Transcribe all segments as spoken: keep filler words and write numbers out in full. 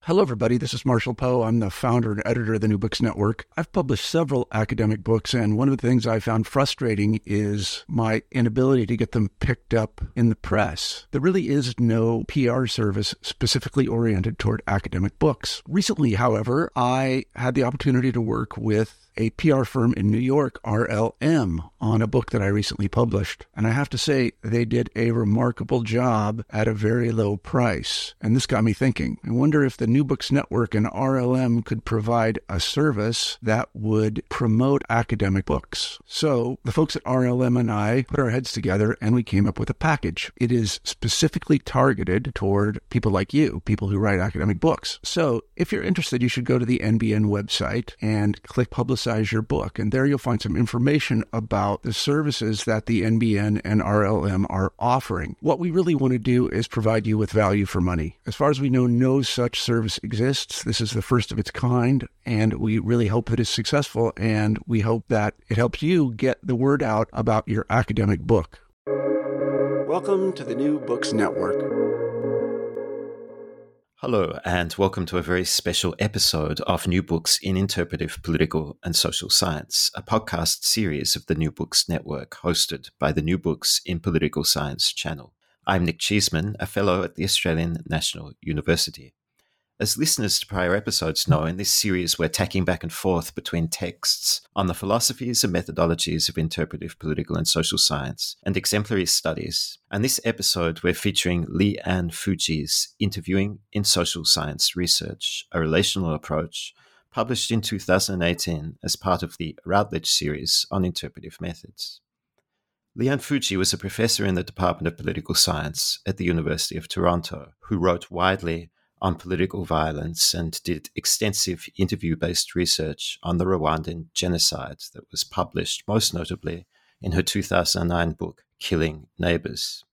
Hello, everybody. This is Marshall Poe. I'm the founder and editor of the New Books Network. I've published several academic books, and one of the things I found frustrating is my inability to get them picked up in the press. There really is no P R service specifically oriented toward academic books. Recently, however, I had the opportunity to work with a P R firm in New York, R L M, on a book that I recently published. And I have to say, they did a remarkable job at a very low price. And this got me thinking. I wonder if the New Books Network and R L M could provide a service that would promote academic books. So the folks at R L M and I put our heads together and we came up with a package. It is specifically targeted toward people like you, people who write academic books. So if you're interested, you should go to the N B N website and click Publicize your book. And there you'll find some information about the services that the N B N and R L M are offering. What we really want to do is provide you with value for money. As far as we know, no such service exists. This is the first of its kind, and we really hope that it's successful, and we hope that it helps you get the word out about your academic book. Welcome to the New Books Network. Hello, and welcome to a very special episode of New Books in Interpretive Political and Social Science, a podcast series of the New Books Network hosted by the New Books in Political Science channel. I'm Nick Cheesman, a fellow at the Australian National University. As listeners to prior episodes know, in this series we're tacking back and forth between texts on the philosophies and methodologies of interpretive political and social science and exemplary studies. And this episode we're featuring Leanne Fucci's Interviewing in Social Science Research, a Relational Approach, published in two thousand eighteen as part of the Routledge series on interpretive methods. Leanne Fucci was a professor in the Department of Political Science at the University of Toronto, who wrote widely on political violence and did extensive interview-based research on the Rwandan genocide that was published most notably in her two thousand nine book, Killing Neighbours.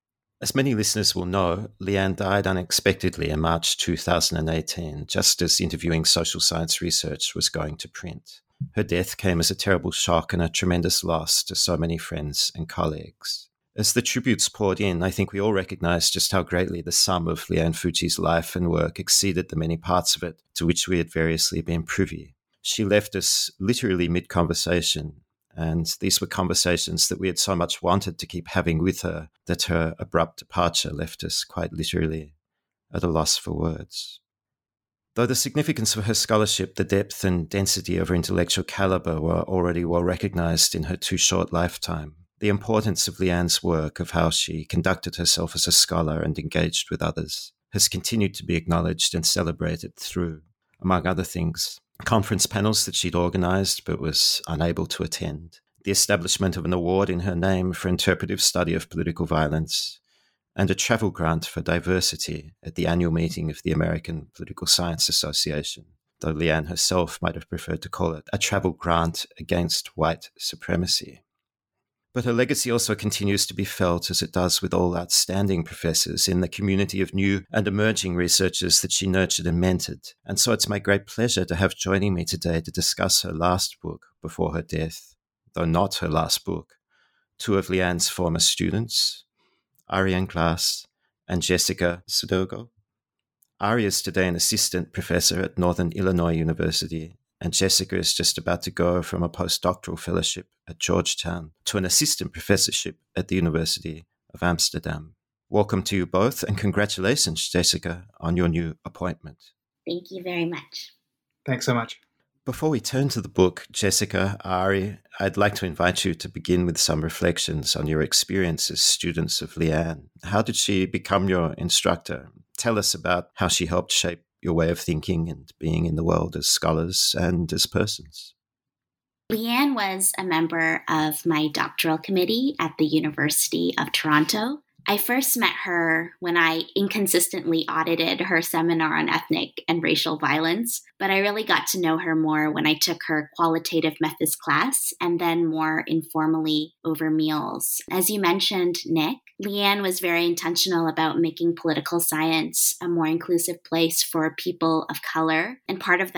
As many listeners will know, Leanne died unexpectedly in March two thousand eighteen, just as Interviewing Social Science Research was going to print. Her death came as a terrible shock and a tremendous loss to so many friends and colleagues. As the tributes poured in, I think we all recognized just how greatly the sum of Leanne Fucci's life and work exceeded the many parts of it to which we had variously been privy. She left us literally mid-conversation, and these were conversations that we had so much wanted to keep having with her that her abrupt departure left us quite literally at a loss for words. Though the significance of her scholarship, the depth and density of her intellectual caliber were already well recognized in her too short lifetime, the importance of Leanne's work, of how she conducted herself as a scholar and engaged with others, has continued to be acknowledged and celebrated through, among other things, conference panels that she'd organized but was unable to attend, the establishment of an award in her name for interpretive study of political violence, and a travel grant for diversity at the annual meeting of the American Political Science Association, though Leanne herself might have preferred to call it a travel grant against white supremacy. But her legacy also continues to be felt, as it does with all outstanding professors, in the community of new and emerging researchers that she nurtured and mentored. And so it's my great pleasure to have joining me today to discuss her last book before her death, though not her last book, two of Leanne's former students, Ariane Glass and Jessica Sudogo. Ari is today an assistant professor at Northern Illinois University, and Jessica is just about to go from a postdoctoral fellowship at Georgetown to an assistant professorship at the University of Amsterdam. Welcome to you both, and congratulations, Jessica, on your new appointment. Thank you very much. Thanks so much. Before we turn to the book, Jessica, Ari, I'd like to invite you to begin with some reflections on your experience as students of Leanne. How did she become your instructor? Tell us about how she helped shape your way of thinking and being in the world as scholars and as persons. Leanne was a member of my doctoral committee at the University of Toronto. I first met her when I inconsistently audited her seminar on ethnic and racial violence, but I really got to know her more when I took her qualitative methods class and then more informally over meals. As you mentioned, Nick, Leanne was very intentional about making political science a more inclusive place for people of color, and part of that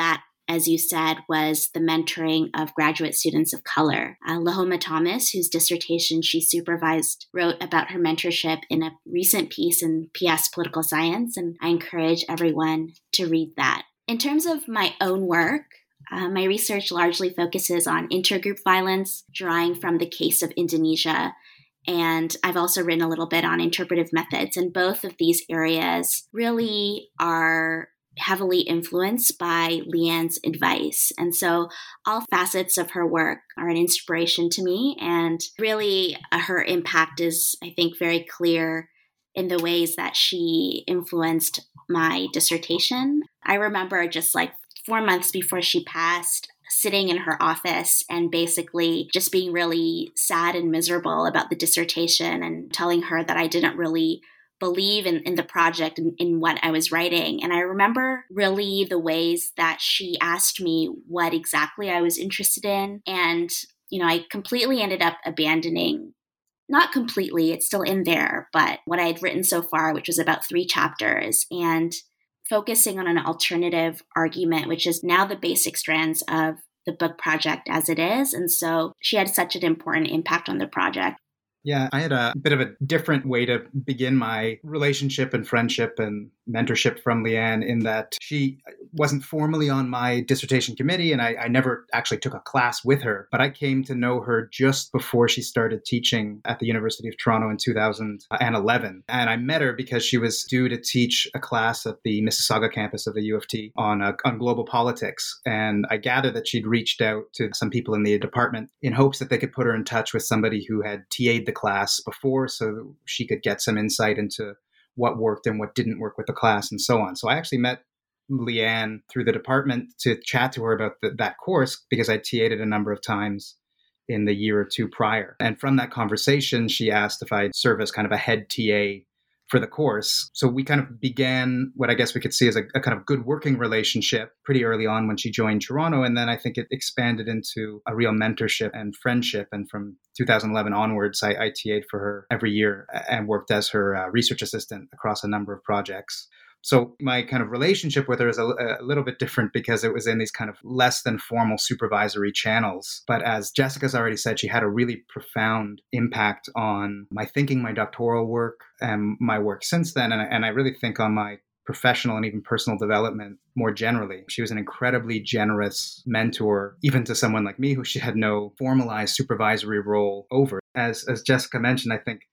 as you said, was the mentoring of graduate students of color. Uh, Lahoma Thomas, whose dissertation she supervised, wrote about her mentorship in a recent piece in P S Political Science, and I encourage everyone to read that. In terms of my own work, uh, my research largely focuses on intergroup violence, drawing from the case of Indonesia. And I've also written a little bit on interpretive methods. And both of these areas really are heavily influenced by Leanne's advice. And so all facets of her work are an inspiration to me. And really, uh, her impact is, I think, very clear in the ways that she influenced my dissertation. I remember just like four months before she passed, sitting in her office and basically just being really sad and miserable about the dissertation and telling her that I didn't really believe in, in the project and in what I was writing. And I remember really the ways that she asked me what exactly I was interested in. And, you know, I completely ended up abandoning, not completely, it's still in there, but what I had written so far, which was about three chapters, and focusing on an alternative argument, which is now the basic strands of the book project as it is. And so she had such an important impact on the project. Yeah, I had a bit of a different way to begin my relationship and friendship and mentorship from Leanne, in that she wasn't formally on my dissertation committee, and I, I never actually took a class with her, but I came to know her just before she started teaching at the University of Toronto in two thousand eleven. And I met her because she was due to teach a class at the Mississauga campus of the U of T on, uh, on global politics. And I gathered that she'd reached out to some people in the department in hopes that they could put her in touch with somebody who had T A'd the class before, so she could get some insight into what worked and what didn't work with the class and so on. So I actually met Leanne through the department to chat to her about the, that course, because I T A'd it a number of times in the year or two prior. And from that conversation, she asked if I'd serve as kind of a head T A for the course. So we kind of began what I guess we could see as a, a kind of good working relationship pretty early on when she joined Toronto. And then I think it expanded into a real mentorship and friendship. And from two thousand eleven onwards, I, I T A'd for her every year and worked as her uh, research assistant across a number of projects. So my kind of relationship with her is a, a little bit different because it was in these kind of less than formal supervisory channels. But as Jessica's already said, she had a really profound impact on my thinking, my doctoral work, and my work since then. And, and I really think on my professional and even personal development more generally. She was an incredibly generous mentor, even to someone like me who she had no formalized supervisory role over. As, as Jessica mentioned, I think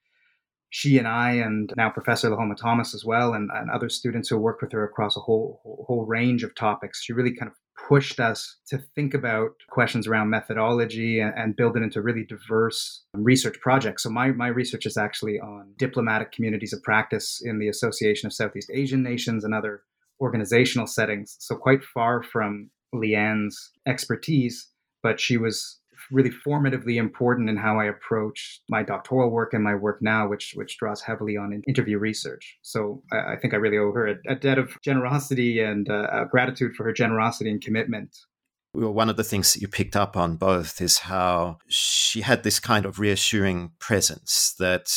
she and I, and now Professor Lahoma Thomas as well, and, and other students who worked with her across a whole, whole whole range of topics, she really kind of pushed us to think about questions around methodology and, and build it into really diverse research projects. So my, my research is actually on diplomatic communities of practice in the Association of Southeast Asian Nations and other organizational settings. So quite far from Leanne's expertise, but she was really formatively important in how I approach my doctoral work and my work now, which which draws heavily on interview research. So I, I think I really owe her a, a debt of generosity and uh, gratitude for her generosity and commitment. Well, one of the things that you picked up on both is how she had this kind of reassuring presence that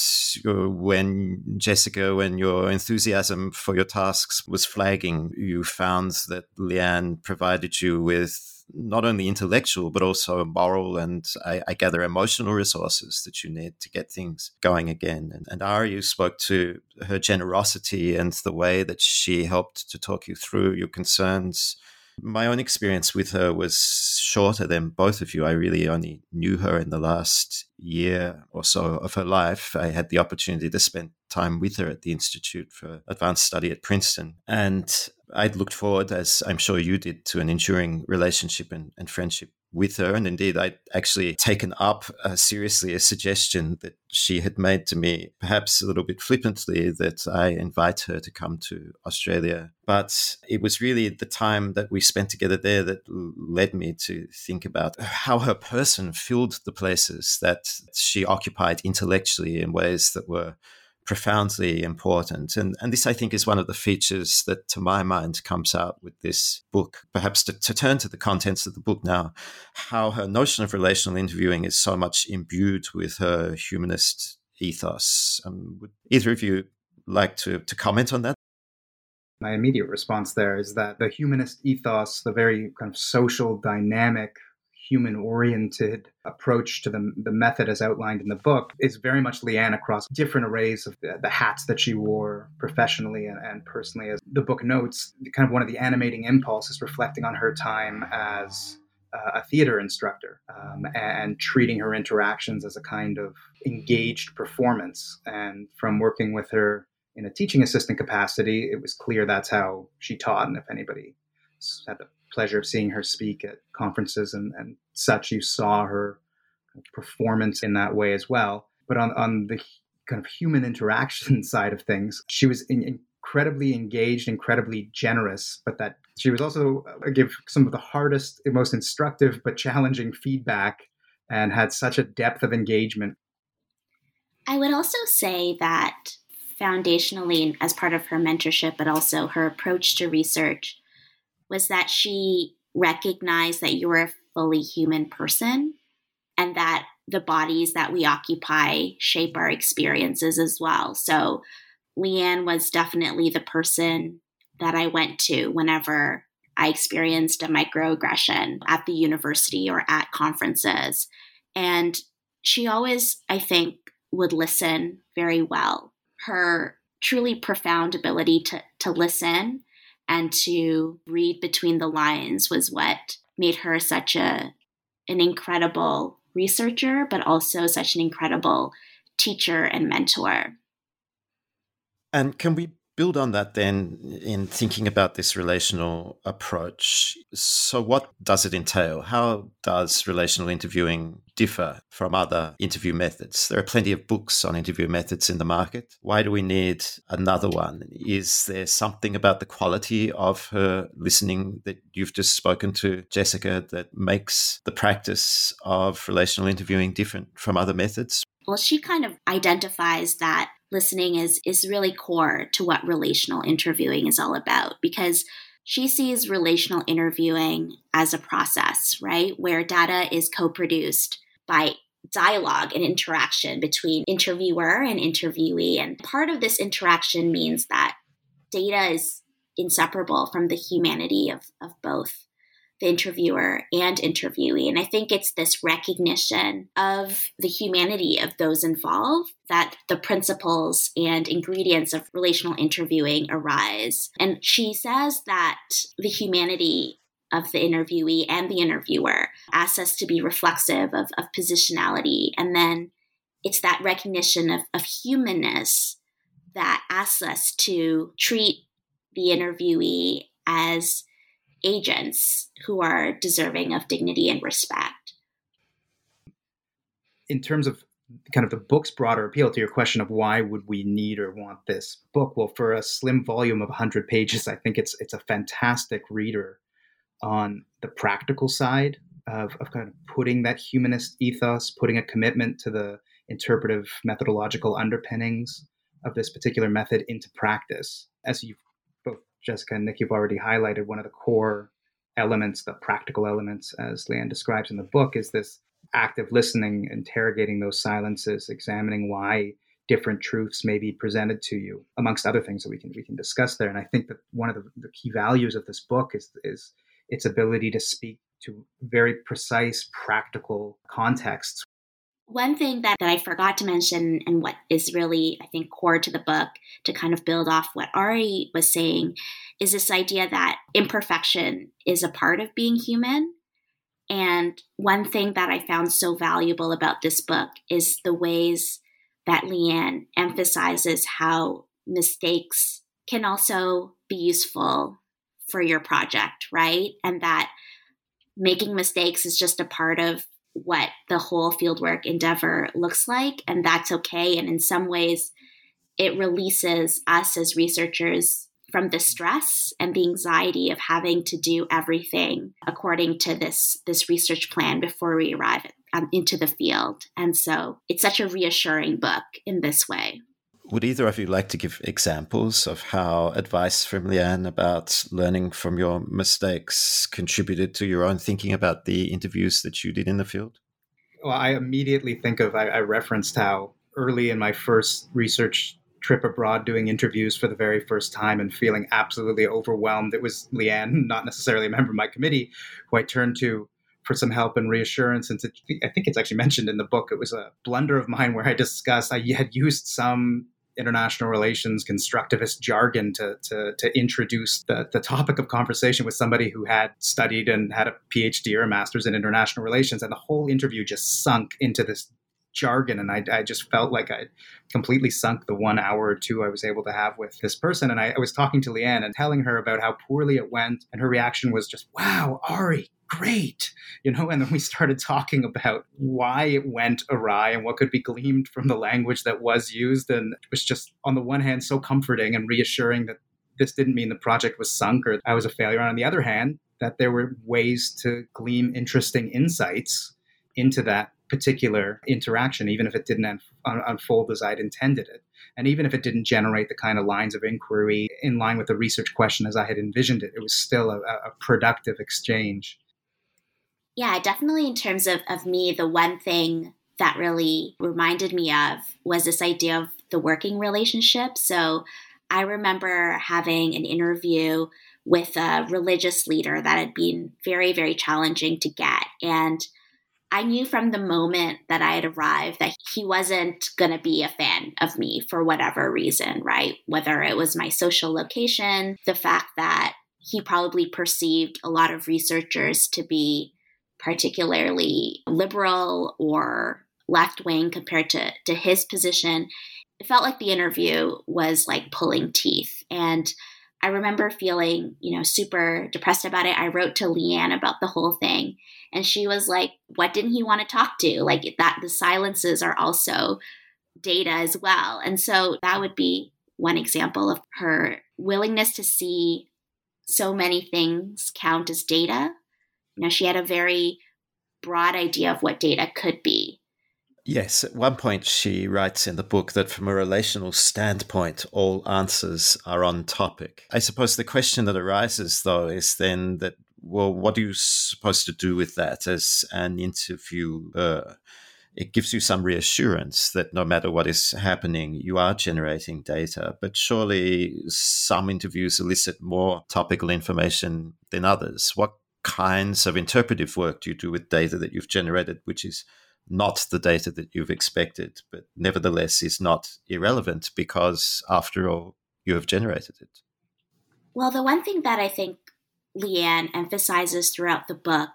when Jessica, when your enthusiasm for your tasks was flagging, you found that Leanne provided you with not only intellectual, but also moral and I, I gather emotional resources that you need to get things going again. And, and Ari, you spoke to her generosity and the way that she helped to talk you through your concerns. My own experience with her was shorter than both of you. I really only knew her in the last year or so of her life. I had the opportunity to spend time with her at the Institute for Advanced Study at Princeton. And I'd looked forward, as I'm sure you did, to an enduring relationship and, and friendship with her. And indeed, I'd actually taken up uh, seriously a suggestion that she had made to me, perhaps a little bit flippantly, that I invite her to come to Australia. But it was really the time that we spent together there that led me to think about how her person filled the places that she occupied intellectually in ways that were profoundly important. And, and this, I think, is one of the features that, to my mind, comes out with this book. Perhaps to, to turn to the contents of the book now, how her notion of relational interviewing is so much imbued with her humanist ethos. Um, would either of you like to, to comment on that? My immediate response there is that the humanist ethos, the very kind of social, dynamic, human-oriented approach to the, the method as outlined in the book is very much Leanne across different arrays of the, the hats that she wore professionally and, and personally. As the book notes, kind of one of the animating impulses reflecting on her time as uh, a theater instructor um, and treating her interactions as a kind of engaged performance. And from working with her in a teaching assistant capacity, it was clear that's how she taught. And if anybody had the pleasure of seeing her speak at conferences and, and such, you saw her performance in that way as well. But on, on the kind of human interaction side of things, she was in, incredibly engaged, incredibly generous, but that she was also uh, give some of the hardest, most instructive, but challenging feedback, and had such a depth of engagement. I would also say that foundationally, as part of her mentorship, but also her approach to research, was that she recognized that you were a fully human person and that the bodies that we occupy shape our experiences as well. So Leanne was definitely the person that I went to whenever I experienced a microaggression at the university or at conferences. And she always, I think, would listen very well. Her truly profound ability to, to listen and to read between the lines was what made her such a an incredible researcher, but also such an incredible teacher and mentor. And can we build on that then in thinking about this relational approach? So what does it entail? How does relational interviewing differ from other interview methods? There are plenty of books on interview methods in the market. Why do we need another one? Is there something about the quality of her listening that you've just spoken to, Jessica, that makes the practice of relational interviewing different from other methods? Well, she kind of identifies that listening is, is really core to what relational interviewing is all about, because she sees relational interviewing as a process, right, where data is co-produced by dialogue and interaction between interviewer and interviewee. And part of this interaction means that data is inseparable from the humanity of, of both the interviewer and interviewee. And I think it's this recognition of the humanity of those involved that the principles and ingredients of relational interviewing arise. And she says that the humanity of the interviewee and the interviewer asks us to be reflexive of, of positionality. And then it's that recognition of, of humanness that asks us to treat the interviewee as agents who are deserving of dignity and respect. In terms of kind of the book's broader appeal to your question of why would we need or want this book, well, for a slim volume of one hundred pages, I think it's it's a fantastic reader on the practical side of, of kind of putting that humanist ethos, putting a commitment to the interpretive methodological underpinnings of this particular method into practice. As you've both Jessica and Nick, you've already highlighted, one of the core elements, the practical elements, as Leanne describes in the book, is this active listening, interrogating those silences, examining why different truths may be presented to you, amongst other things that we can we can discuss there. And I think that one of the, the key values of this book is is its ability to speak to very precise, practical contexts. One thing that, that I forgot to mention, and what is really, I think, core to the book to kind of build off what Ari was saying, is this idea that imperfection is a part of being human. And one thing that I found so valuable about this book is the ways that Leanne emphasizes how mistakes can also be useful for your project, right? And that making mistakes is just a part of what the whole fieldwork endeavor looks like, and that's okay. And in some ways, it releases us as researchers from the stress and the anxiety of having to do everything according to this, this research plan before we arrive at, um, into the field. And so it's such a reassuring book in this way. Would either of you like to give examples of how advice from Leanne about learning from your mistakes contributed to your own thinking about the interviews that you did in the field? Well, I immediately think of, I, I referenced how early in my first research trip abroad doing interviews for the very first time and feeling absolutely overwhelmed. It was Leanne, not necessarily a member of my committee, who I turned to for some help and reassurance. And to, I think it's actually mentioned in the book. It was a blunder of mine where I discussed, I had used some international relations constructivist jargon to to, to introduce the, the topic of conversation with somebody who had studied and had a PhD or a master's in international relations. And the whole interview just sunk into this jargon. And I, I just felt like I completely sunk the one hour or two I was able to have with this person. And I, I was talking to Leanne and telling her about how poorly it went. And her reaction was just, wow, Ari, great. You know, and then we started talking about why it went awry and what could be gleaned from the language that was used. And it was just, on the one hand, so comforting and reassuring that this didn't mean the project was sunk or I was a failure. And on the other hand, that there were ways to glean interesting insights into that particular interaction, even if it didn't un- un- unfold as I'd intended it. And even if it didn't generate the kind of lines of inquiry in line with the research question as I had envisioned it, it was still a, a productive exchange. Yeah, definitely in terms of, of me, the one thing that really reminded me of was this idea of the working relationship. So I remember having an interview with a religious leader that had been very, very challenging to get. And I knew from the moment that I had arrived that he wasn't going to be a fan of me for whatever reason, right? Whether it was my social location, the fact that he probably perceived a lot of researchers to be particularly liberal or left-wing compared to, to his position. It felt like the interview was like pulling teeth. And I remember feeling, you know, super depressed about it. I wrote to Leanne about the whole thing. And she was like, what didn't he want to talk to? Like that the silences are also data as well. And so that would be one example of her willingness to see so many things count as data. You know, she had a very broad idea of what data could be. Yes, at one point she writes in the book that from a relational standpoint, all answers are on topic. I suppose the question that arises, though, is then that, well, what are you supposed to do with that as an interviewer? It gives you some reassurance that no matter what is happening, you are generating data. But surely some interviews elicit more topical information than others. What kinds of interpretive work do you do with data that you've generated, which is not the data that you've expected, but nevertheless is not irrelevant because, after all, you have generated it? Well, the one thing that I think Leanne emphasizes throughout the book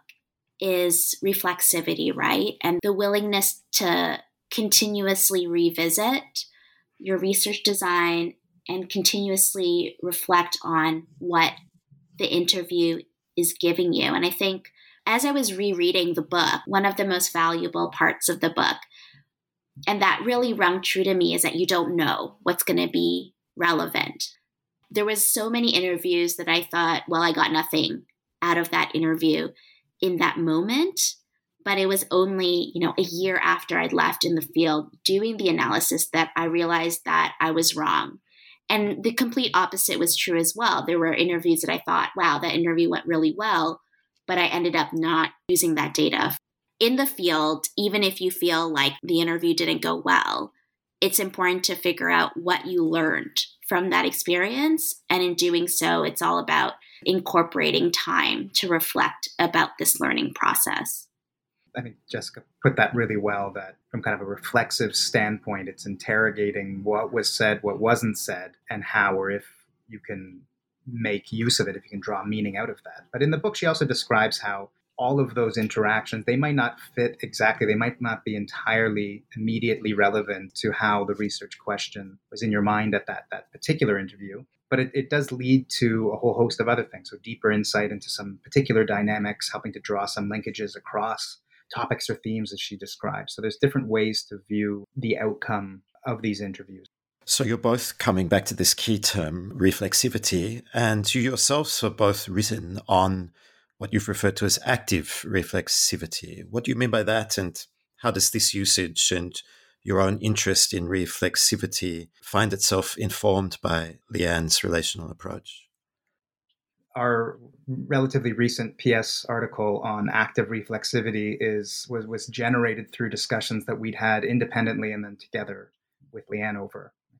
is reflexivity, right? And the willingness to continuously revisit your research design and continuously reflect on what the interview is giving you. And I think as I was rereading the book, one of the most valuable parts of the book, and that really rung true to me, is that you don't know what's going to be relevant. There was so many interviews that I thought, well, I got nothing out of that interview in that moment. But it was only, you know, a year after I'd left in the field doing the analysis that I realized that I was wrong. And the complete opposite was true as well. There were interviews that I thought, wow, that interview went really well, but I ended up not using that data. In the field, even if you feel like the interview didn't go well, it's important to figure out what you learned from that experience. And in doing so, it's all about incorporating time to reflect about this learning process. I think Jessica put that really well, that from kind of a reflexive standpoint, it's interrogating what was said, what wasn't said, and how, or if you can make use of it, if you can draw meaning out of that. But in the book, she also describes how all of those interactions, they might not fit exactly, they might not be entirely immediately relevant to how the research question was in your mind at that, that particular interview. But it, it does lead to a whole host of other things. So deeper insight into some particular dynamics, helping to draw some linkages across topics or themes as she describes. So there's different ways to view the outcome of these interviews. So you're both coming back to this key term, reflexivity, and you yourselves have both written on what you've referred to as active reflexivity. What do you mean by that, and how does this usage and your own interest in reflexivity find itself informed by Leanne's relational approach? Our relatively recent P S article on active reflexivity is was, was generated through discussions that we'd had independently and then together with Leanne over, I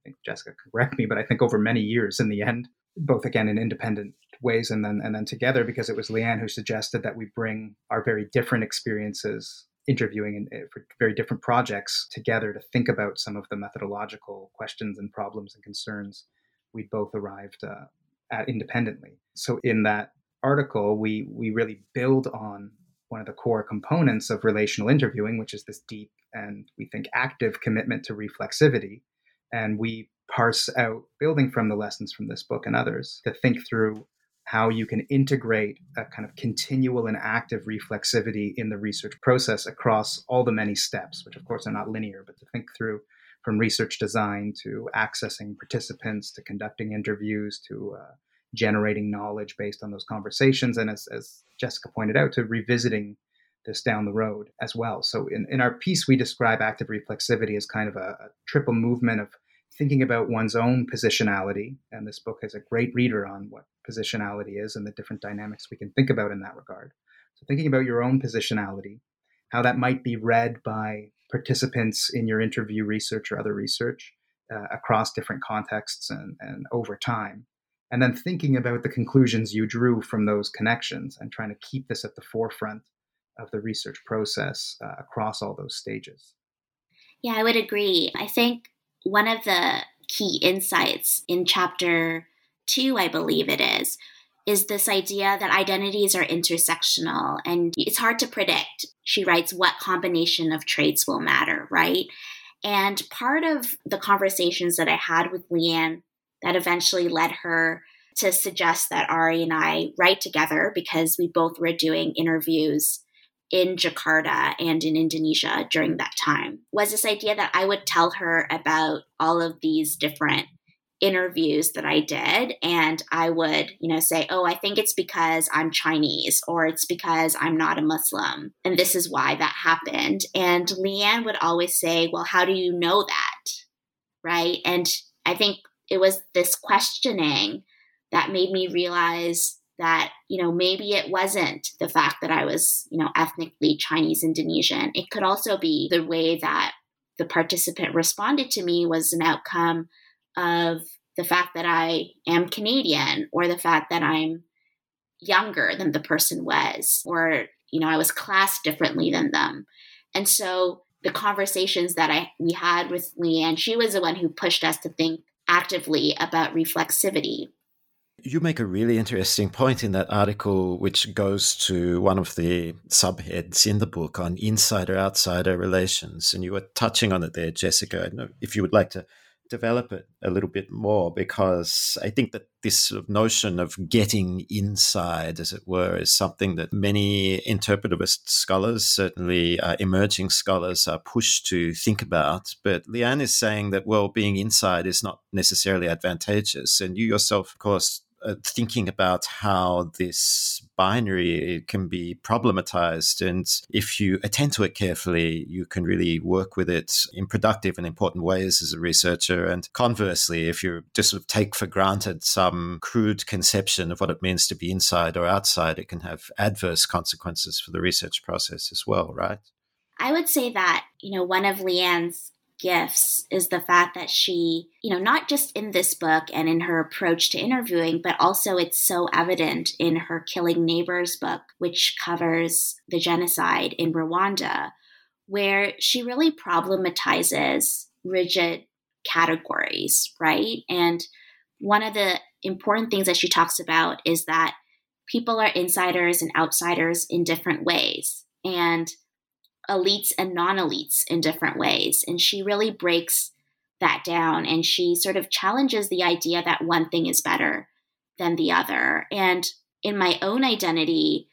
think Jessica can correct me, but I think over many years in the end, both again in independent ways and then and then together, because it was Leanne who suggested that we bring our very different experiences interviewing in, for very different projects together to think about some of the methodological questions and problems and concerns we both arrived uh, at independently. So in that article, we we really build on one of the core components of relational interviewing, which is this deep and we think active commitment to reflexivity. And we parse out, building from the lessons from this book and others, to think through how you can integrate a kind of continual and active reflexivity in the research process across all the many steps, which of course are not linear, but to think through from research design to accessing participants, to conducting interviews, to uh, generating knowledge based on those conversations. And as, as Jessica pointed out, to revisiting this down the road as well. So in, in our piece, we describe active reflexivity as kind of a, a triple movement of thinking about one's own positionality. And this book has a great reader on what positionality is and the different dynamics we can think about in that regard. So thinking about your own positionality, how that might be read by participants in your interview research or other research uh, across different contexts and, and over time. And then thinking about the conclusions you drew from those connections and trying to keep this at the forefront of the research process uh, across all those stages. Yeah, I would agree. I think one of the key insights in chapter two, I believe it is, is this idea that identities are intersectional and it's hard to predict, she writes, what combination of traits will matter, right? And part of the conversations that I had with Leanne that eventually led her to suggest that Ari and I write together, because we both were doing interviews in Jakarta and in Indonesia during that time, was this idea that I would tell her about all of these different interviews that I did. And I would, you know, say, oh, I think it's because I'm Chinese, or it's because I'm not a Muslim. And this is why that happened. And Leanne would always say, well, how do you know that? Right. And I think it was this questioning that made me realize that, you know, maybe it wasn't the fact that I was, you know, ethnically Chinese Indonesian. It could also be the way that the participant responded to me was an outcome of the fact that I am Canadian, or the fact that I'm younger than the person was, or, you know, I was classed differently than them. And so the conversations that I we had with Leanne, she was the one who pushed us to think actively about reflexivity. You make a really interesting point in that article, which goes to one of the subheads in the book on insider-outsider relations. And you were touching on it there, Jessica. I don't know if you would like to develop it a little bit more, because I think that this sort of notion of getting inside, as it were, is something that many interpretivist scholars, certainly uh, emerging scholars, are pushed to think about. But Leanne is saying that, well, being inside is not necessarily advantageous. And you yourself, of course, Uh, thinking about how this binary can be problematized. And if you attend to it carefully, you can really work with it in productive and important ways as a researcher. And conversely, if you just sort of take for granted some crude conception of what it means to be inside or outside, it can have adverse consequences for the research process as well, right? I would say that, you know, one of Leanne's gifts is the fact that she, you know, not just in this book and in her approach to interviewing, but also it's so evident in her Killing Neighbors book, which covers the genocide in Rwanda, where she really problematizes rigid categories, right? And one of the important things that she talks about is that people are insiders and outsiders in different ways, and elites and non-elites in different ways. And she really breaks that down, and she sort of challenges the idea that one thing is better than the other. And in my own identity,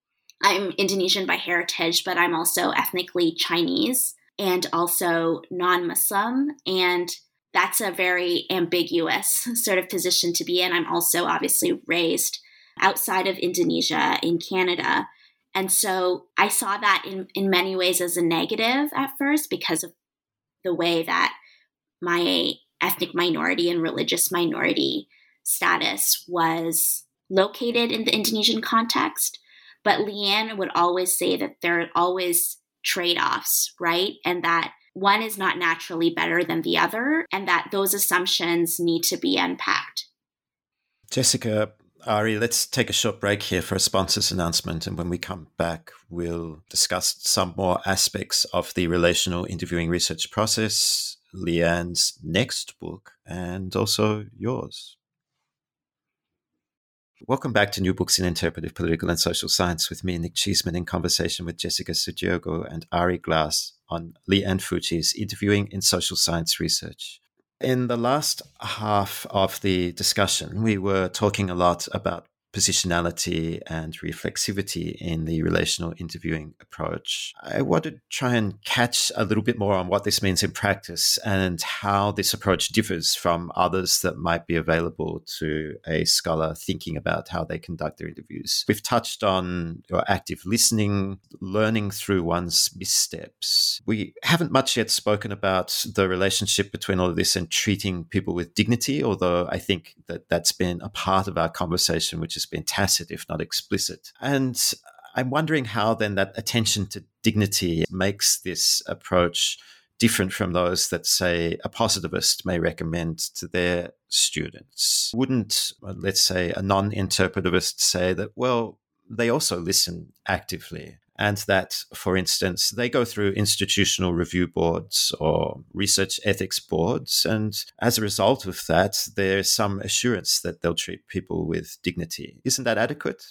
I'm Indonesian by heritage, but I'm also ethnically Chinese and also non-Muslim. And that's a very ambiguous sort of position to be in. I'm also obviously raised outside of Indonesia in Canada. And so I saw that in, in many ways as a negative at first, because of the way that my ethnic minority and religious minority status was located in the Indonesian context. But Leanne would always say that there are always trade-offs, right? And that one is not naturally better than the other, and that those assumptions need to be unpacked. Jessica, Ari, let's take a short break here for a sponsor's announcement. And when we come back, we'll discuss some more aspects of the relational interviewing research process, Leanne's next book, and also yours. Welcome back to New Books in Interpretive Political and Social Science with me, Nick Cheesman, in conversation with Jessica Sugiogo and Ari Glass on Leanne Fucci's Interviewing in Social Science Research. In the last half of the discussion, we were talking a lot about positionality and reflexivity in the relational interviewing approach. I want to try and catch a little bit more on what this means in practice and how this approach differs from others that might be available to a scholar thinking about how they conduct their interviews. We've touched on your active listening, learning through one's missteps. We haven't much yet spoken about the relationship between all of this and treating people with dignity, although I think that that's been a part of our conversation, which is has been tacit, if not explicit. And I'm wondering how then that attention to dignity makes this approach different from those that, say, a positivist may recommend to their students. Wouldn't, let's say, a non-interpretivist say that, well, they also listen actively, and that, for instance, they go through institutional review boards or research ethics boards, and as a result of that, there's some assurance that they'll treat people with dignity. Isn't that adequate?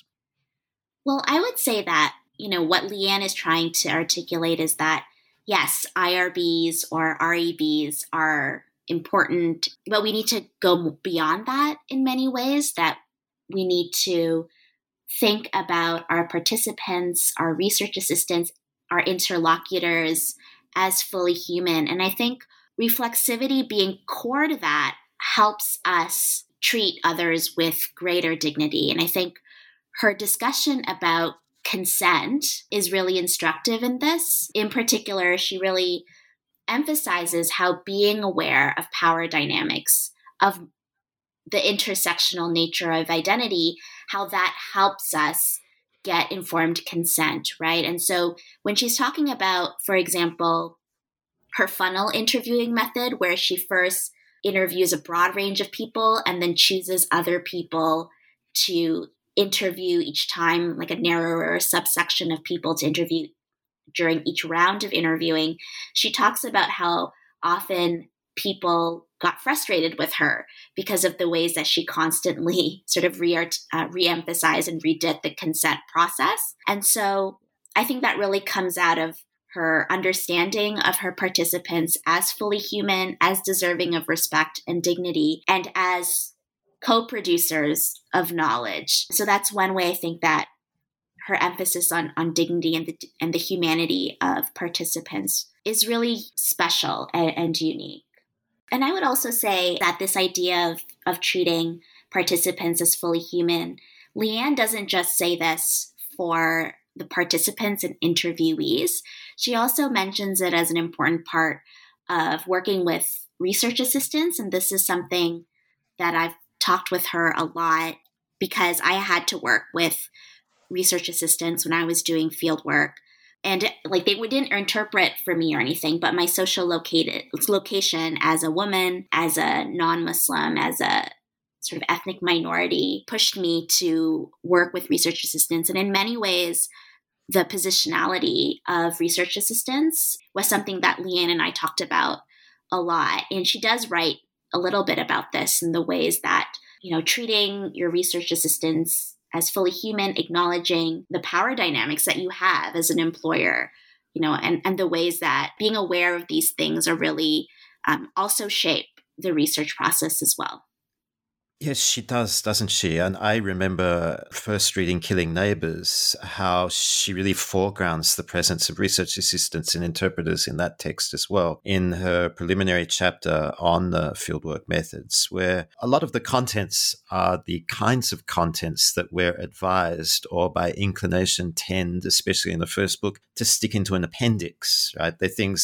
Well, I would say that, you know, what Leanne is trying to articulate is that, yes, I R Bs or R E Bs are important, but we need to go beyond that in many ways, that we need to think about our participants, our research assistants, our interlocutors as fully human. And I think reflexivity being core to that helps us treat others with greater dignity. And I think her discussion about consent is really instructive in this. In particular, she really emphasizes how being aware of power dynamics, of the intersectional nature of identity, how that helps us get informed consent, right? And so when she's talking about, for example, her funnel interviewing method, where she first interviews a broad range of people and then chooses other people to interview each time, like a narrower subsection of people to interview during each round of interviewing, she talks about how often people got frustrated with her because of the ways that she constantly sort of re uh, re-emphasized and redid the consent process. And so I think that really comes out of her understanding of her participants as fully human, as deserving of respect and dignity, and as co-producers of knowledge. So that's one way I think that her emphasis on, on dignity and the, and the humanity of participants is really special and, and unique. And I would also say that this idea of, of treating participants as fully human, Leanne doesn't just say this for the participants and interviewees. She also mentions it as an important part of working with research assistants. And this is something that I've talked with her a lot because I had to work with research assistants when I was doing field work. And like they didn't interpret for me or anything, but my social located location as a woman, as a non-Muslim, as a sort of ethnic minority pushed me to work with research assistants. And in many ways, the positionality of research assistants was something that Leanne and I talked about a lot. And she does write a little bit about this in the ways that, you know, treating your research assistants as fully human, acknowledging the power dynamics that you have as an employer, you know, and, and the ways that being aware of these things are really um, also shape the research process as well. Yes, she does, doesn't she? And I remember first reading Killing Neighbours, how she really foregrounds the presence of research assistants and interpreters in that text as well, in her preliminary chapter on the fieldwork methods, where a lot of the contents are the kinds of contents that we're advised or by inclination tend, especially in the first book, to stick into an appendix, right? They're things that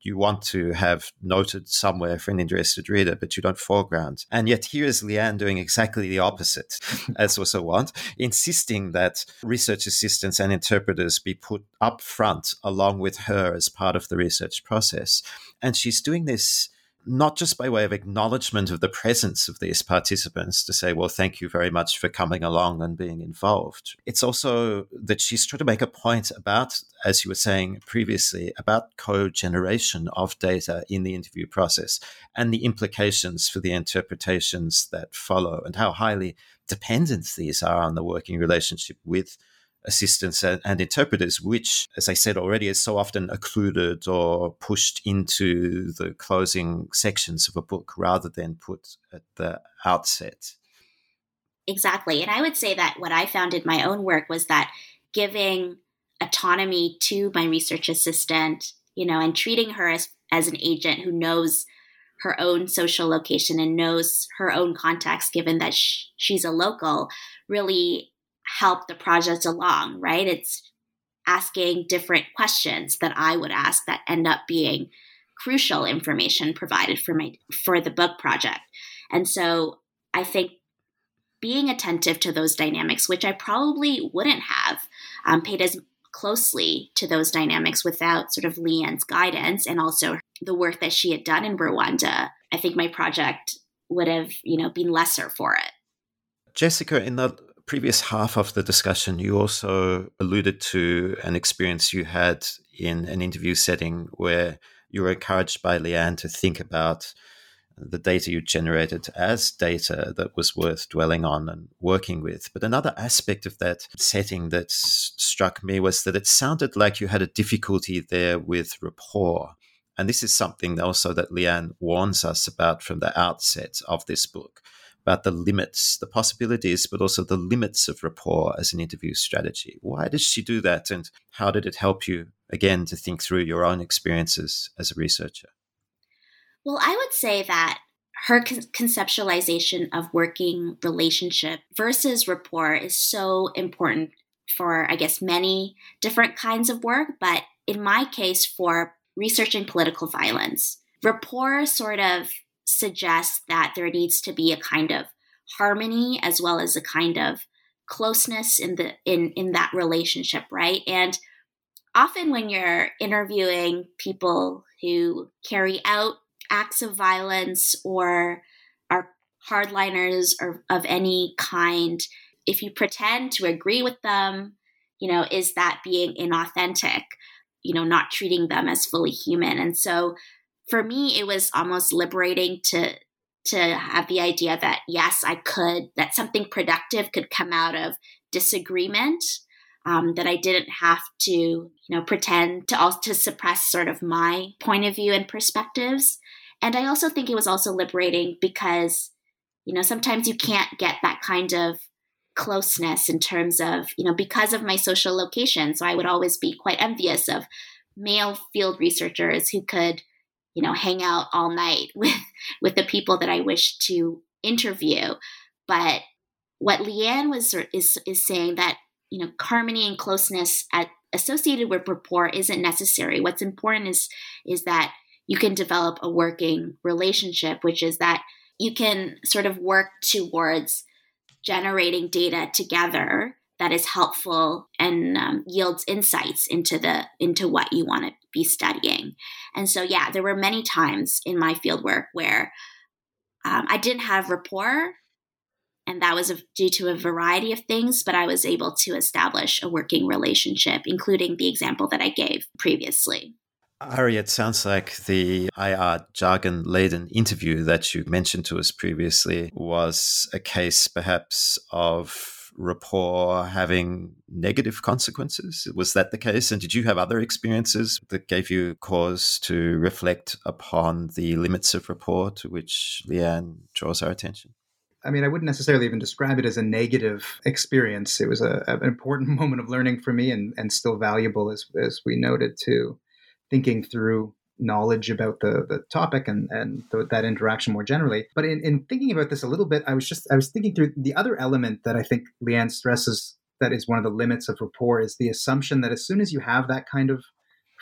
you want to have noted somewhere for an interested reader, but you don't foreground. And yet here is Leanne doing exactly the opposite, as also want, insisting that research assistants and interpreters be put up front along with her as part of the research process. And she's doing this not just by way of acknowledgement of the presence of these participants to say, well, thank you very much for coming along and being involved. It's also that she's trying to make a point about, as you were saying previously, about co-generation of data in the interview process and the implications for the interpretations that follow and how highly dependent these are on the working relationship with assistants and, and interpreters, which, as I said already, is so often occluded or pushed into the closing sections of a book rather than put at the outset. Exactly. And I would say that what I found in my own work was that giving autonomy to my research assistant, you know, and treating her as, as an agent who knows her own social location and knows her own context, given that sh- she's a local, really help the project along, right? It's asking different questions that I would ask that end up being crucial information provided for my for the book project. And so I think being attentive to those dynamics, which I probably wouldn't have um, paid as closely to those dynamics without sort of Leanne's guidance and also the work that she had done in Rwanda, I think my project would have, you know, been lesser for it. Jessica, in the previous half of the discussion, you also alluded to an experience you had in an interview setting where you were encouraged by Leanne to think about the data you generated as data that was worth dwelling on and working with. But another aspect of that setting that s- struck me was that it sounded like you had a difficulty there with rapport. And this is something also that Leanne warns us about from the outset of this book, about the limits, the possibilities, but also the limits of rapport as an interview strategy. Why does she do that? And how did it help you, again, to think through your own experiences as a researcher? Well, I would say that her con- conceptualization of working relationship versus rapport is so important for, I guess, many different kinds of work. But in my case, for researching political violence, rapport sort of suggests that there needs to be a kind of harmony as well as a kind of closeness in the in in that relationship, right? And often when you're interviewing people who carry out acts of violence or are hardliners or of any kind, if you pretend to agree with them, you know, is that being inauthentic, you know, not treating them as fully human? And so for me, it was almost liberating to to have the idea that, yes, I could, that something productive could come out of disagreement, um, that I didn't have to, you know, pretend to also to suppress sort of my point of view and perspectives. And I also think it was also liberating because, you know, sometimes you can't get that kind of closeness in terms of, you know, because of my social location. So I would always be quite envious of male field researchers who could, you know, hang out all night with, with the people that I wish to interview. But what Leanne was is is saying that, you know, harmony and closeness at, associated with rapport isn't necessary. What's important is is that you can develop a working relationship, which is that you can sort of work towards generating data together that is helpful and um, yields insights into the into what you want to be studying. And so, yeah, there were many times in my fieldwork where um, I didn't have rapport, and that was a, due to a variety of things, but I was able to establish a working relationship, including the example that I gave previously. Ari, it sounds like the I R jargon-laden interview that you mentioned to us previously was a case perhaps of rapport having negative consequences. Was that the case? And did you have other experiences that gave you cause to reflect upon the limits of rapport to which Leanne draws our attention? I mean, I wouldn't necessarily even describe it as a negative experience. It was a, an important moment of learning for me and, and still valuable, as, as we noted, to thinking through knowledge about the, the topic and, and th- that interaction more generally. But in, in thinking about this a little bit, I was just, I was thinking through the other element that I think Leanne stresses that is one of the limits of rapport is the assumption that as soon as you have that kind of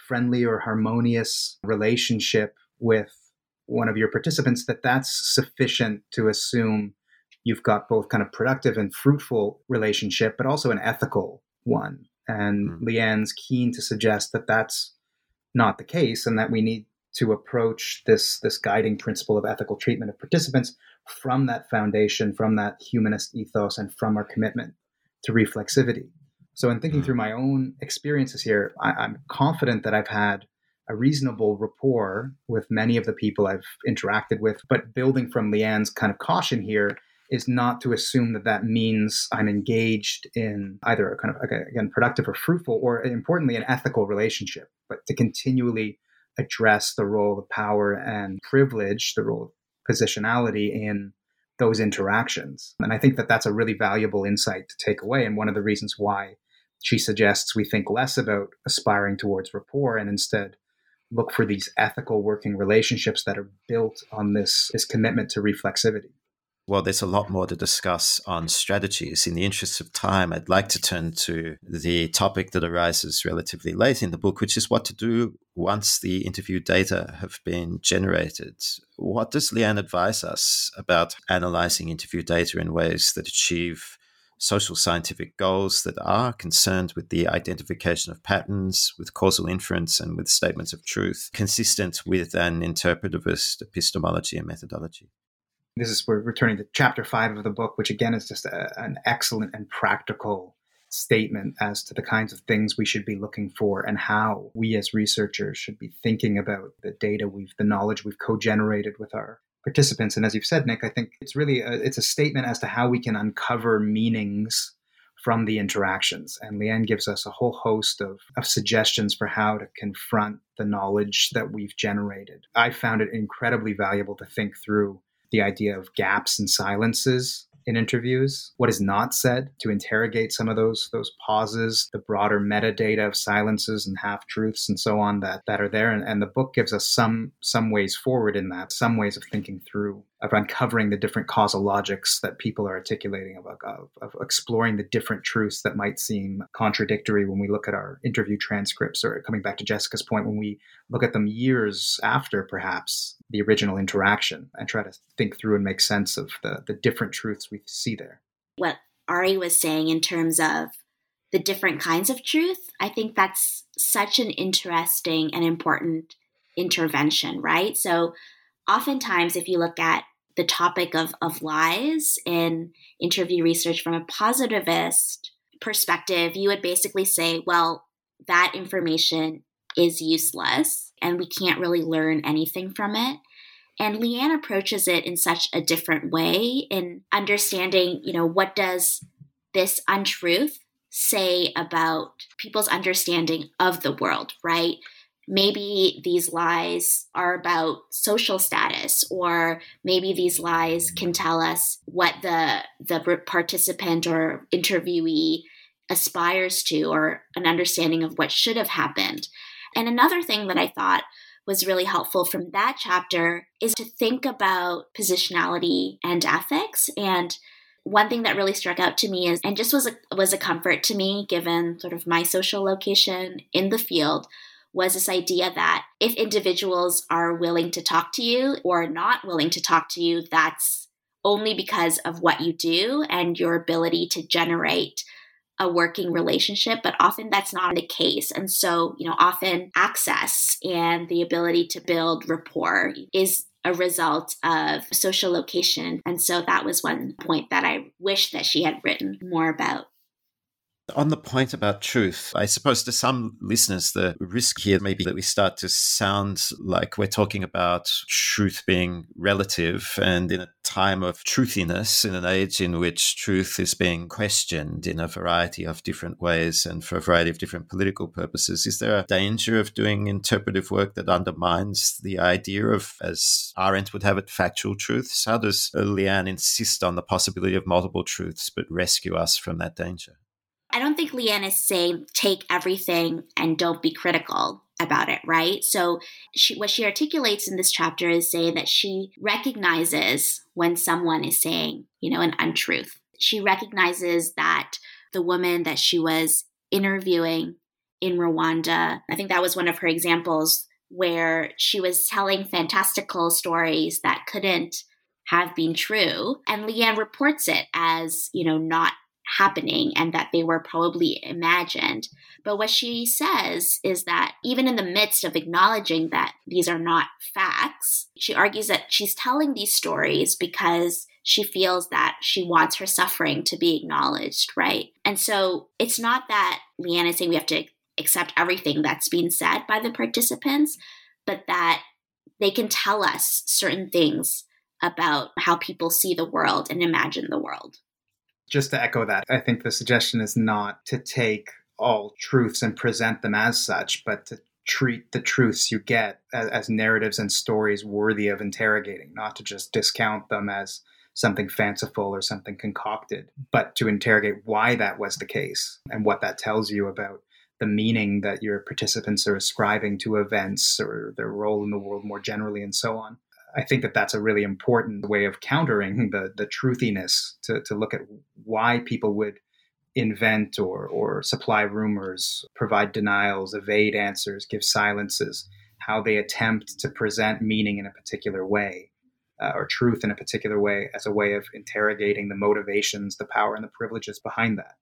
friendly or harmonious relationship with one of your participants, that that's sufficient to assume you've got both kind of productive and fruitful relationship, but also an ethical one. And mm. Leanne's keen to suggest that that's not the case, and that we need to approach this, this guiding principle of ethical treatment of participants from that foundation, from that humanist ethos, and from our commitment to reflexivity. So in thinking through my own experiences here, I, I'm confident that I've had a reasonable rapport with many of the people I've interacted with, but building from Leanne's kind of caution here is not to assume that that means I'm engaged in either a kind of, again, productive or fruitful, or importantly, an ethical relationship, but to continually address the role of power and privilege, the role of positionality in those interactions. And I think that that's a really valuable insight to take away. And one of the reasons why she suggests we think less about aspiring towards rapport and instead look for these ethical working relationships that are built on this, this commitment to reflexivity. Well, there's a lot more to discuss on strategies. In the interest of time, I'd like to turn to the topic that arises relatively late in the book, which is what to do once the interview data have been generated. What does Leanne advise us about analyzing interview data in ways that achieve social scientific goals that are concerned with the identification of patterns, with causal inference, and with statements of truth, consistent with an interpretivist epistemology and methodology? This is, we're returning to chapter five of the book, which again is just a, an excellent and practical statement as to the kinds of things we should be looking for and how we as researchers should be thinking about the data we've, the knowledge we've co-generated with our participants. And as you've said, Nick, I think it's really, a, it's a statement as to how we can uncover meanings from the interactions. And Leanne gives us a whole host of, of suggestions for how to confront the knowledge that we've generated. I found it incredibly valuable to think through the idea of gaps and silences in interviews, what is not said, to interrogate some of those those pauses, the broader metadata of silences and half-truths and so on that, that are there. And, and the book gives us some some ways forward in that, some ways of thinking through, of uncovering the different causal logics that people are articulating, of, of, of exploring the different truths that might seem contradictory when we look at our interview transcripts, or coming back to Jessica's point, when we look at them years after perhaps the original interaction and try to think through and make sense of the, the different truths we see there. What Ari was saying in terms of the different kinds of truth, I think that's such an interesting and important intervention, right? So oftentimes, if you look at the topic of, of lies in interview research from a positivist perspective, you would basically say, well, that information is useless and we can't really learn anything from it. And Leanne approaches it in such a different way in understanding, you know, what does this untruth say about people's understanding of the world, right? Maybe these lies are about social status, or maybe these lies can tell us what the the participant or interviewee aspires to, or an understanding of what should have happened. And another thing that I thought was really helpful from that chapter is to think about positionality and ethics. And one thing that really struck out to me is, and just was a, was a comfort to me, given sort of my social location in the field, was this idea that if individuals are willing to talk to you or not willing to talk to you, that's only because of what you do and your ability to generate a working relationship, but often that's not the case. And so, you know, often access and the ability to build rapport is a result of social location. And so that was one point that I wish that she had written more about. On the point about truth, I suppose to some listeners, the risk here may be that we start to sound like we're talking about truth being relative, and in a time of truthiness, in an age in which truth is being questioned in a variety of different ways and for a variety of different political purposes, is there a danger of doing interpretive work that undermines the idea of, as Arendt would have it, factual truths? How does Leanne insist on the possibility of multiple truths but rescue us from that danger? I don't think Leanne is saying take everything and don't be critical about it, right? So she, what she articulates in this chapter is saying that she recognizes when someone is saying, you know, an untruth. She recognizes that the woman that she was interviewing in Rwanda. I think that was one of her examples where she was telling fantastical stories that couldn't have been true. And Leanne reports it as, you know, not happening and that they were probably imagined. But what she says is that even in the midst of acknowledging that these are not facts, she argues that she's telling these stories because she feels that she wants her suffering to be acknowledged, right? And so it's not that Leanne is saying we have to accept everything that's being said by the participants, but that they can tell us certain things about how people see the world and imagine the world. Just to echo that, I think the suggestion is not to take all truths and present them as such, but to treat the truths you get as, as narratives and stories worthy of interrogating, not to just discount them as something fanciful or something concocted, but to interrogate why that was the case and what that tells you about the meaning that your participants are ascribing to events or their role in the world more generally and so on. I think that that's a really important way of countering the the truthiness, to, to look at why people would invent or or supply rumors, provide denials, evade answers, give silences, how they attempt to present meaning in a particular way uh, or truth in a particular way as a way of interrogating the motivations, the power, and the privileges behind that.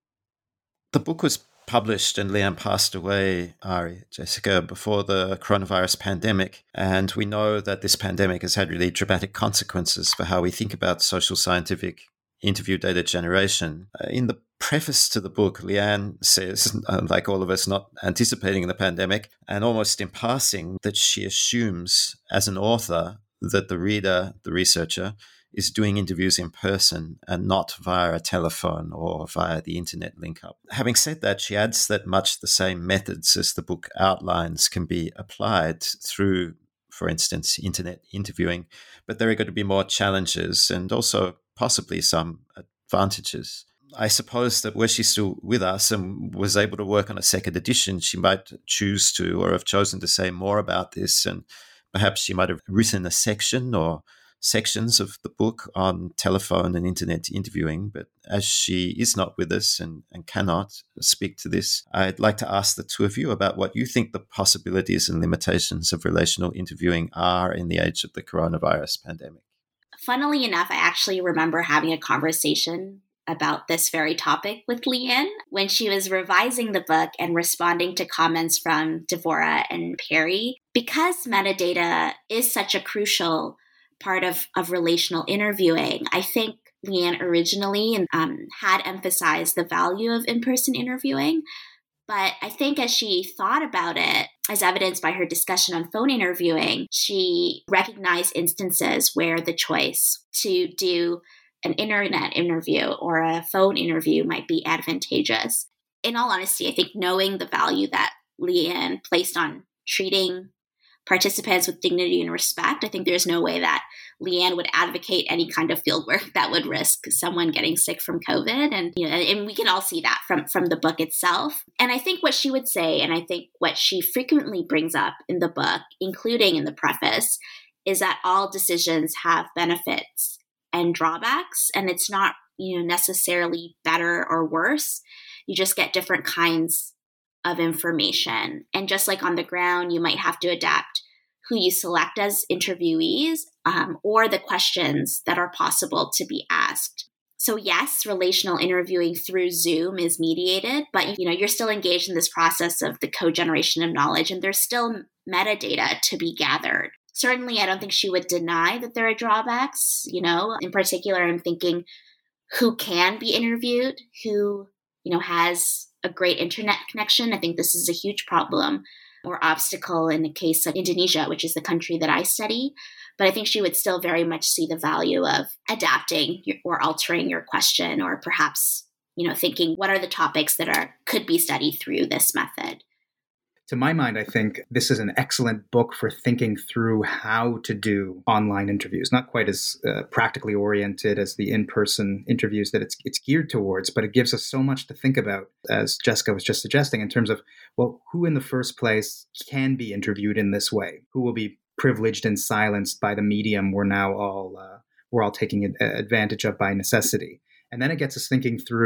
The book was published and Leanne passed away, Ari, Jessica, before the coronavirus pandemic. And we know that this pandemic has had really dramatic consequences for how we think about social scientific interview data generation. Uh, in the preface to the book, Leanne says, uh, like all of us, not anticipating the pandemic, and almost in passing, that she assumes as an author that the reader, the researcher, is doing interviews in person and not via a telephone or via the internet link-up. Having said that, she adds that much the same methods as the book outlines can be applied through, for instance, internet interviewing, but there are going to be more challenges and also possibly some advantages. I suppose that were she still with us and was able to work on a second edition, she might choose to or have chosen to say more about this, and perhaps she might have written a section or sections of the book on telephone and internet interviewing. But as she is not with us and, and cannot speak to this, I'd like to ask the two of you about what you think the possibilities and limitations of relational interviewing are in the age of the coronavirus pandemic. Funnily enough, I actually remember having a conversation about this very topic with Leanne when she was revising the book and responding to comments from Devora and Perry. Because metadata is such a crucial part of, of relational interviewing, I think Leanne originally um, had emphasized the value of in-person interviewing. But I think as she thought about it, as evidenced by her discussion on phone interviewing, she recognized instances where the choice to do an internet interview or a phone interview might be advantageous. In all honesty, I think knowing the value that Leanne placed on treating participants with dignity and respect, I think there's no way that Leanne would advocate any kind of fieldwork that would risk someone getting sick from COVID. And, you know, and we can all see that from, from the book itself. And I think what she would say, and I think what she frequently brings up in the book, including in the preface, is that all decisions have benefits and drawbacks. And it's not, you know, necessarily better or worse. You just get different kinds of information. And just like on the ground, you might have to adapt who you select as interviewees um, or the questions that are possible to be asked. So yes, relational interviewing through Zoom is mediated, but you know, you're still engaged in this process of the co-generation of knowledge, and there's still metadata to be gathered. Certainly, I don't think she would deny that there are drawbacks. You know, in particular, I'm thinking who can be interviewed, who, you know, has a great internet connection. I think this is a huge problem or obstacle in the case of Indonesia, which is the country that I study. But I think she would still very much see the value of adapting or altering your question, or perhaps, you know, thinking what are the topics that are could be studied through this method. To my mind, I think this is an excellent book for thinking through how to do online interviews. Not quite as uh, practically oriented as the in-person interviews that it's it's geared towards, but it gives us so much to think about, as Jessica was just suggesting, in terms of, well, who in the first place can be interviewed in this way? Who will be privileged and silenced by the medium we're now all uh, we're all taking advantage of by necessity? And then it gets us thinking through,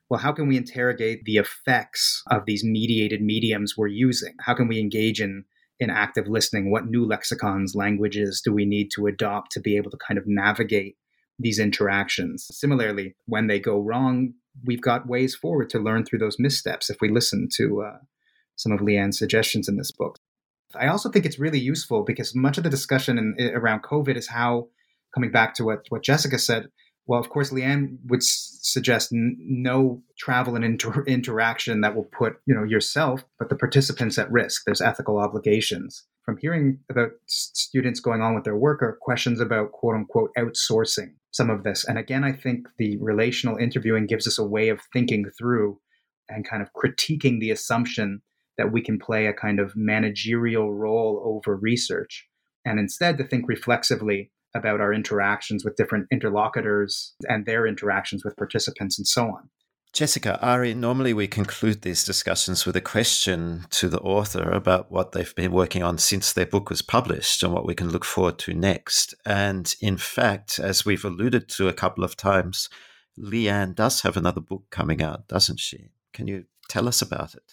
well, how can we interrogate the effects of these mediated mediums we're using? How can we engage in, in active listening? What new lexicons, languages do we need to adopt to be able to kind of navigate these interactions? Similarly, when they go wrong, we've got ways forward to learn through those missteps if we listen to uh, some of Leanne's suggestions in this book. I also think it's really useful because much of the discussion in, around COVID is how, coming back to what, what Jessica said, well, of course, Leanne would s- suggest n- no travel and inter- interaction that will put, you know, yourself, but the participants at risk. There's ethical obligations. From hearing about s- students going on with their work are questions about, quote unquote, outsourcing some of this. And again, I think the relational interviewing gives us a way of thinking through and kind of critiquing the assumption that we can play a kind of managerial role over research, and instead to think reflexively about our interactions with different interlocutors and their interactions with participants and so on. Jessica, Ari, normally we conclude these discussions with a question to the author about what they've been working on since their book was published and what we can look forward to next. And in fact, as we've alluded to a couple of times, Leanne does have another book coming out, doesn't she? Can you tell us about it?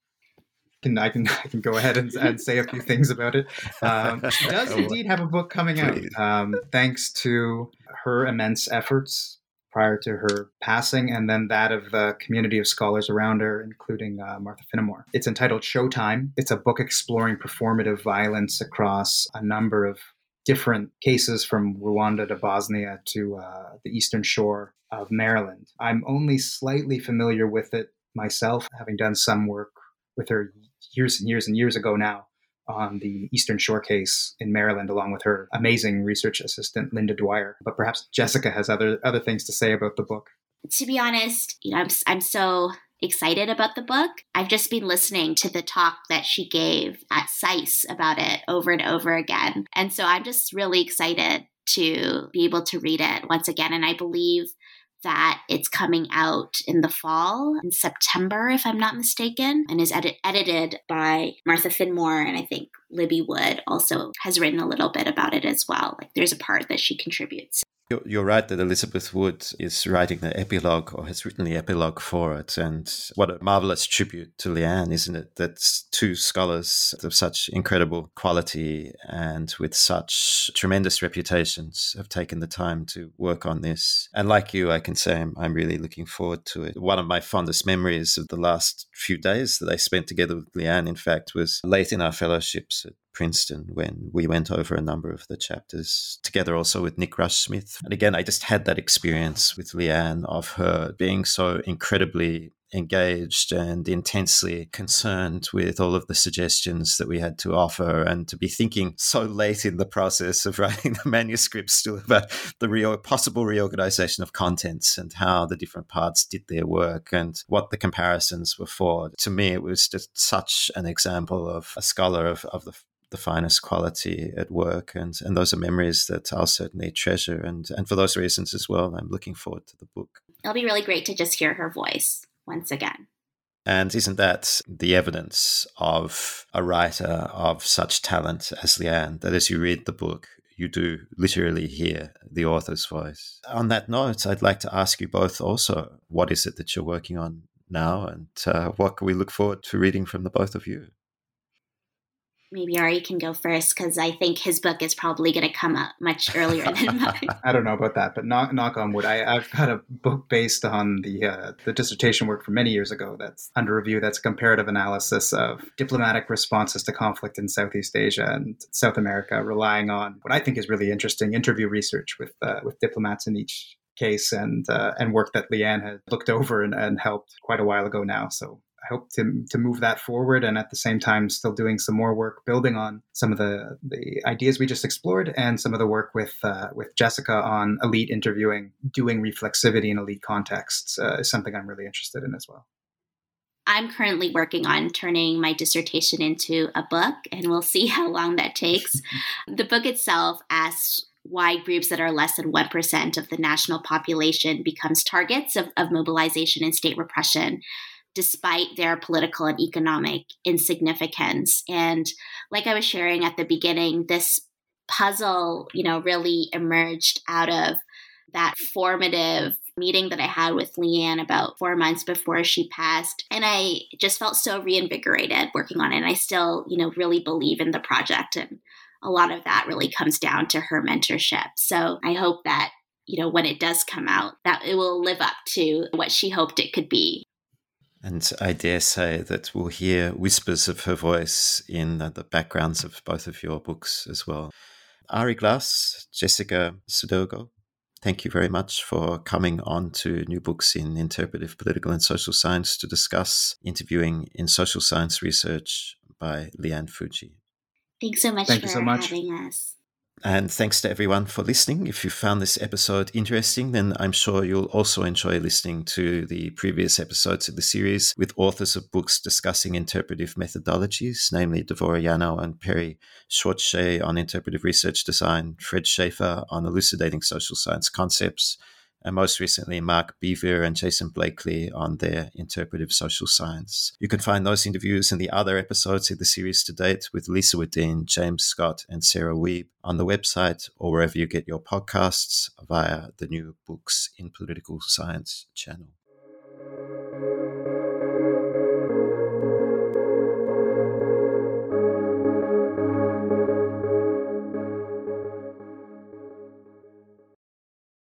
Can, I can I can go ahead and, and say a few things about it. Um, she does indeed have a book coming Please. out, um, thanks to her immense efforts prior to her passing, and then that of the community of scholars around her, including uh, Martha Finnemore. It's entitled Showtime. It's a book exploring performative violence across a number of different cases from Rwanda to Bosnia to uh, the Eastern Shore of Maryland. I'm only slightly familiar with it myself, having done some work with her years and years and years ago now on the Eastern Shore case in Maryland, along with her amazing research assistant, Linda Dwyer. But perhaps Jessica has other other things to say about the book. To be honest, you know, I'm, I'm so excited about the book. I've just been listening to the talk that she gave at S A I S about it over and over again. And so I'm just really excited to be able to read it once again. And I believe that it's coming out in the fall, in September, if I'm not mistaken, and is edit- edited by Martha Finnemore. And I think Libby Wood also has written a little bit about it as well. Like there's a part that she contributes. You're right that Elizabeth Wood is writing the epilogue, or has written the epilogue for it. And what a marvelous tribute to Leanne, isn't it? That's two scholars of such incredible quality and with such tremendous reputations have taken the time to work on this. And like you, I can say I'm, I'm really looking forward to it. One of my fondest memories of the last few days that I spent together with Leanne, in fact, was late in our fellowships at Princeton when we went over a number of the chapters together, also with Nick Rush-Smith. And again, I just had that experience with Leanne of her being so incredibly engaged and intensely concerned with all of the suggestions that we had to offer, and to be thinking so late in the process of writing the manuscript still about the re- possible reorganization of contents and how the different parts did their work and what the comparisons were for. To me, it was just such an example of a scholar of, of the the finest quality at work. And, and those are memories that I'll certainly treasure. And, and for those reasons as well, I'm looking forward to the book. It'll be really great to just hear her voice once again. And isn't that the evidence of a writer of such talent as Leanne, that as you read the book, you do literally hear the author's voice? On that note, I'd like to ask you both also, what is it that you're working on now, and uh, what can we look forward to reading from the both of you? Maybe Ari can go first, because I think his book is probably going to come out much earlier than mine. I don't know about that, but knock, knock on wood. I, I've got a book based on the uh, the dissertation work from many years ago that's under review. That's a comparative analysis of diplomatic responses to conflict in Southeast Asia and South America, relying on what I think is really interesting interview research with uh, with diplomats in each case, and uh, and work that Leanne had looked over and, and helped quite a while ago now. So I hope to to move that forward, and at the same time still doing some more work building on some of the, the ideas we just explored, and some of the work with uh, with Jessica on elite interviewing, doing reflexivity in elite contexts uh, is something I'm really interested in as well. I'm currently working on turning my dissertation into a book, and we'll see how long that takes. The book itself asks why groups that are less than one percent of the national population becomes targets of, of mobilization and state repression, despite their political and economic insignificance. And like I was sharing at the beginning, this puzzle, you know, really emerged out of that formative meeting that I had with Leanne about four months before she passed. And I just felt so reinvigorated working on it. And I still, you know, really believe in the project. And a lot of that really comes down to her mentorship. So I hope that, you know, when it does come out, that it will live up to what she hoped it could be. And I dare say that we'll hear whispers of her voice in the backgrounds of both of your books as well. Ari Glass, Jessica Sudogo, thank you very much for coming on to New Books in Interpretive Political and Social Science to discuss interviewing in social science research by Leanne Fucci. Thanks so much Thank for you so much. having us. And thanks to everyone for listening. If you found this episode interesting, then I'm sure you'll also enjoy listening to the previous episodes of the series with authors of books discussing interpretive methodologies, namely Devorah Yanow and Perry Schwartz-Shea on interpretive research design, Fred Schaefer on elucidating social science concepts, and most recently Mark Beaver and Jason Blakely on their interpretive social science. You can find those interviews and the other episodes of the series to date with Lisa Wedeen, James Scott, and Sarah Wiebe on the website or wherever you get your podcasts via the New Books in Political Science channel.